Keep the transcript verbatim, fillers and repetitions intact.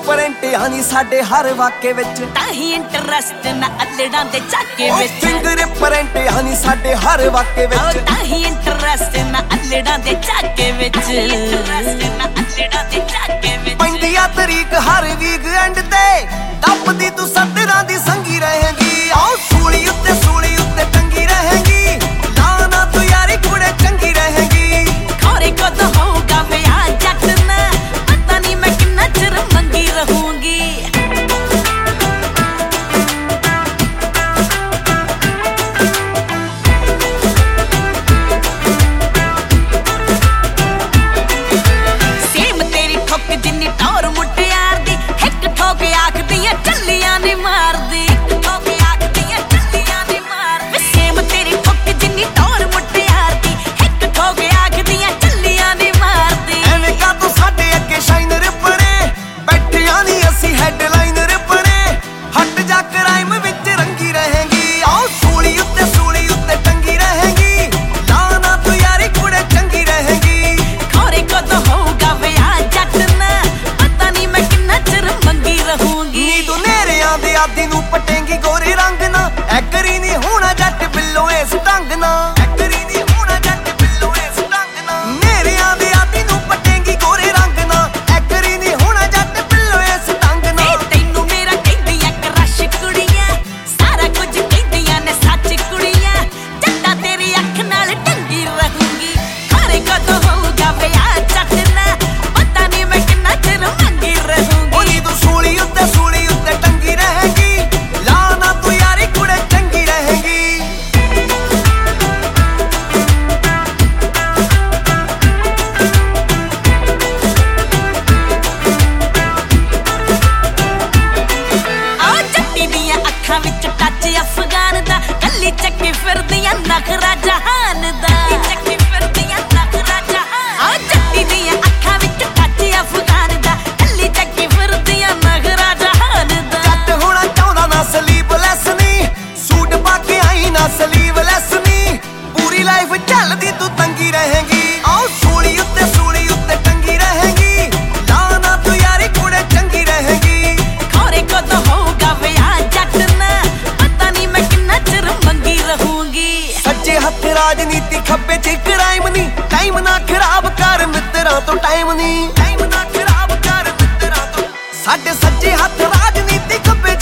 Print ਆਨੀ ਸਾਡੇ ਹਰ ਵਾਕੇ ਵਿੱਚ, ਤਾਂ ਹੀ ਇੰਟਰਸਟ ਨਾ ਅਲੜਾਂ ਦੇ ਝਾਕੇ ਵਿੱਚ। ਫਿੰਗਰ ਪ੍ਰਿੰਟ ਆਨੀ ਸਾਡੇ ਹਰ ਵਾਕੇ ਵਿੱਚ, ਤਾਂ ਹੀ ਇੰਟਰਸਟ ਨਾ ਅਲੜਾਂ ਦੇ ਝਾਕੇ ਵਿੱਚ। ਪੈਂਦੀ ਆ ਤਰੀਕ ਹਰ ਵੀਕ ਐਂਡ ਤੇ, ਦੱਬਦੀ ਤੂੰ ਸੱਤਰਾਂ ਦੀ ਸੰਗੀ ਰਹੇਗੀ। ਆਓ ਸੂਲੀ ਉੱਤੇ ਸੂਲੀ ਉੱਤੇ ਟੰਗੀ ਰਹੇਗੀ, ਨਾ ਨਾ ਤੂੰ ਯਾਰੀ ਕੁੜੇ ਚੰਗੀ ਰਹੇਗੀ। ਖੌਰੇ ਕਦੋਂ ਹੋਊਗਾ ਵਿਆਹ ਜੱਟ ਨਾ, ਪਤਾ ਨਹੀਂ ਮੈਂ ਕਿੰਨਾ ਚਿਰ ਮੰਗੀ ਰਹੂੰਗੀ। ਸੇਮ ਤੇਰੀ ਠੁੱਕ ਜਿੰਨੀ ਟੌਰ ਮੁਟਿਆਰ ਦੀ, ਇੱਕ ਠੋਕ ਆਖਦੀਆਂ ਚੱਲੀਆਂ ਨੀ ਮਾਰਦੀ। ਆਦੀ ਨੂੰ ਪਟੇਂਗੀ ਗੋਰੇ ਰੰਗ ਨਾ, ਐਕਰੀ ਨਹੀਂ ਹੋਣਾ ਜੱਟ ਬਿੱਲੋ ਇਸ ਢੰਗ ਨਾ, ਐਕਰੀ ਨਹੀਂ ਹੋਣਾ ਜੱਟ ਬਿੱਲੋ ਇਸ ਢੰਗ ਨਾ। ਨੇਰਿਆਂ ਦੇ ਆਦੀ ਨੂੰ ਪਟੇਂਗੀ ਗੋਰੇ ਰੰਗ ਨਾ, ਐਕਰੀ ਨਹੀਂ ਹੋਣਾ ਜੱਟ ਬਿੱਲੋ ਇਸ ਢੰਗ ਨਾ। ਤੈਨੂੰ ਮੇਰਾ ਕਹਿੰਦੀਆਂ ਕਰਸ਼ ਕੁੜੀਆਂ, ਸਾਰਾ ਕੁਝ ਕਹਿੰਦੀਆਂ ਨੇ ਸੱਚ ਕੁੜੀਆਂ। ਜੱਟਾ ਤੇਰੀ ਅੱਖ ਨਾਲ ਟੰਗੀ ਰਹੂੰਗੀ, ਖਰੇ ਕਦੋਂ ਹੋਊਗਾ ਵਿਆਹ ਜੱਟ ਨਾ, ਪਤਾ ਨਹੀਂ ਮੈਂ ਕਿੰਨਾ ਚਿਰ ਮੰਗੀ ਰਹੂੰਗੀ। ਉਹਨੀ ਤੂੰ ਸੂਲੀ ਉੱਤੇ ਸੂਲੀ ਉੱਤੇ ਟੰਗੀ ਰਹੇਗੀ, ਵਿੱਚ ਟੱਚ ਅਫਗਾਨ ਦਾ, ਕੱਲੀ ਚੱਕੀ ਫਿਰਦੀਆਂ ਨਖਰਾ ਜਹਾਨ ਦਾ। ਚੱਕੀ ਫਿਰਦੀਆਂ ਨਖਰਾ ਜਹਾਨ, ਆ ਜੱਟੀ ਦੀਆਂ ਅੱਖਾਂ ਵਿੱਚ ਟੱਚ ਅਫਗਾਨ ਦਾ, ਕੱਲੀ ਚੱਕੀ ਫਿਰਦੀਆਂ ਨਖਰਾ ਜਹਾਨ ਦਾ। ਜੱਟ ਹੋਣਾ ਚਾਹੁੰਦਾ ਨਾ ਸਲੀਵਲੈਸ ਨੀ, ਸੂਟ ਪਾ ਕੇ ਆਈ ਨਾ ਸਲੀਵਲੈਸ ਨੀ, ਪੂਰੀ ਲਾਈਫ ਚੱਲਦੀ ਤੂੰ ਤੰਗੀ ਰਹੇਗੀ। ਆਓ ਸੂਲੀ ਉੱਤੇ ਸੂਲੀ ਉੱਤੇ ਟੰਗੀ ਰਹੇਗੀ, ਨਾ ਨਾ ਤੂੰ ਯਾਰੀ ਕੁੜੇ ਚੰਗੀ ਰਹੇਗੀ। ਖੌਰੇ ਕਦੋਂ ਹੋਊਗਾ ਵਿਆਹ ਜੱਟ ਨਾ, ਪਤਾ ਨਹੀਂ ਮੈਂ ਕਿੰਨਾ ਚਿਰ ਮੰਗੀ ਰਹੂੰਗੀ। ਸੱਜੇ ਹੱਥ ਰਾਜਨੀਤੀ, ਖੱਬੇ ਚ ਕ੍ਰਾਈਮ ਨੀ, ਟਾਈਮ ਨਾ ਖਰਾਬ ਕਰ ਮਿੱਤਰਾਂ ਤੋਂ ਟਾਈਮ ਨੀ, ਟਾਈਮ ਨਾ ਖਰਾਬ ਕਰ ਮਿੱਤਰਾਂ ਤੋਂ। ਸਾਡੇ ਸੱਜੇ ਹੱਥ ਰਾਜਨੀਤੀ, ਖੱਬੇ